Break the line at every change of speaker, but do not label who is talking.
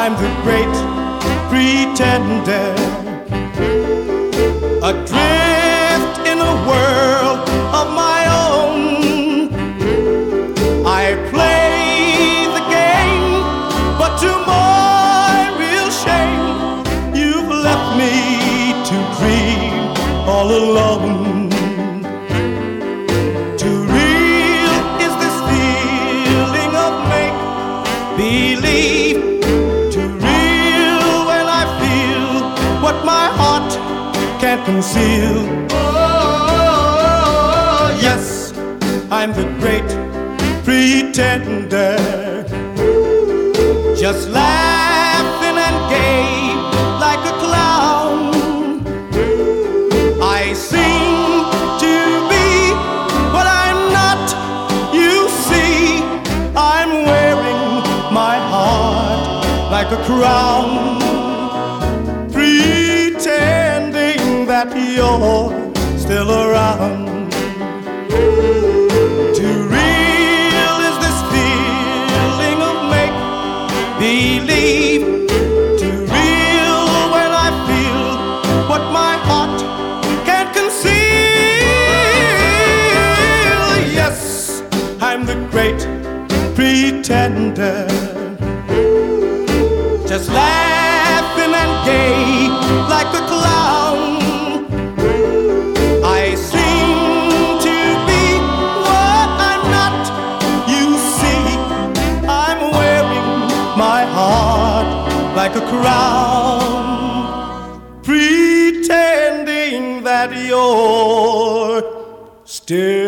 I'm the great pretender, adrift in a world of my own. I play the game, but to my real shame, you've left me to dream all alone. Too real is this feeling of make-believe, too real when I feel what my heart can't conceal. Oh, yes, I'm the great pretender, just laughing and gay like a clown. I seem to be what I'm not, you see. I'm wearing my heart like a crown, pretending that you're still around. Too real is this feeling of make-believe, too real when I feel what my heart can't conceal. Yes, I'm the great pretender, just laughing and gay like a clown. I seem to be what I'm not, you see. I'm wearing my heart like a crown, pretending that you're still